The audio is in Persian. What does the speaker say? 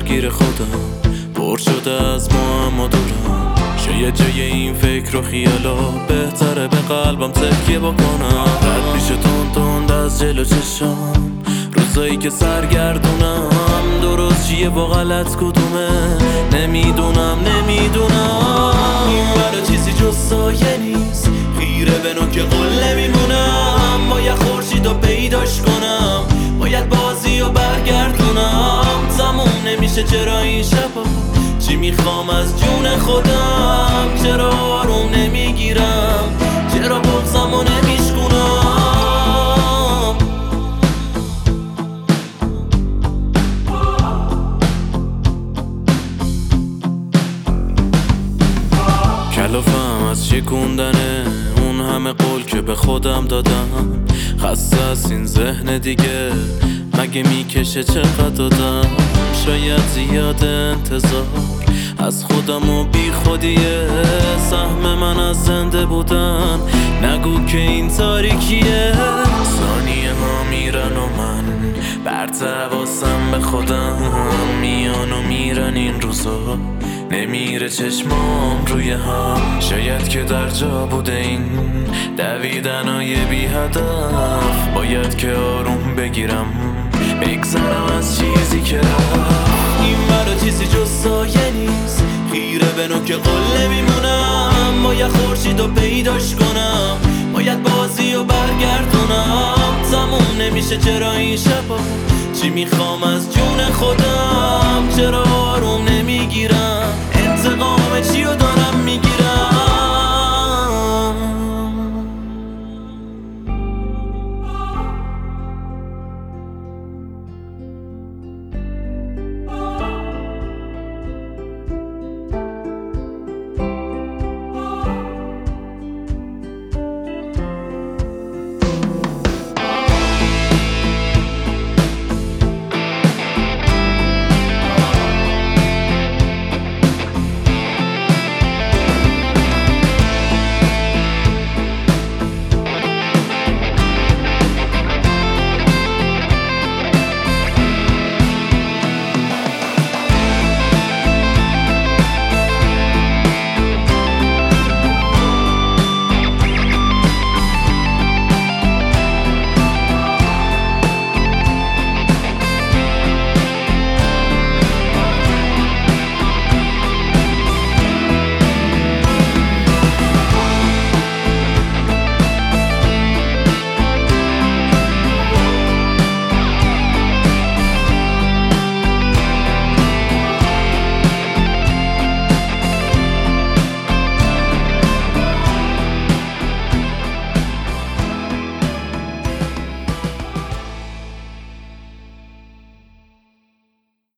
درگیر خودم، پر شده از معما دورم. شاید جای این فکر و خیالا بهتره به قلبم تکیه بکنم. رد میشه تند از جلو چشام روزایی که سرگردونم. درست چیه و غلط کدومه نمیدونم. این برا چیزی جز سایه نیست، خیره به نوک قل نمیمونم. باید خورشیدو پیداش کنم، باید بازی و برگردونم. تموم نمیشه چرا این شبا، چی میخوام از جون خودم. چرا آروم نمیگیرم، چرا بغضمو نمیشکنم. کلافم از شکوندنه اون همه قول که به خودم دادم. خسته از این ذهن دیگه، مگه میکشه چقدر دادم. شاید زیاد انتظار از خودم و بی خودیه. سهم من از زنده بودن نگو که این تاریکیه. ثانیه ها میرن و من برتواسم به خودم. میان و میرن این روزا، نمیره چشمام روی هم. شاید که در جا بوده این دویدنای بی هدف. باید که آروم بگیرم، بگذرم از چیزی که رفت. این برا چیزی جز سایه نیست، خیره به نوک قل نمیمونم. باید خورشیدو پیداش کنم، باید بازی و برگردونم. تموم نمیشه چرا این شبا، چی میخوام از جون خودم. چرا آروم نمیگیرم،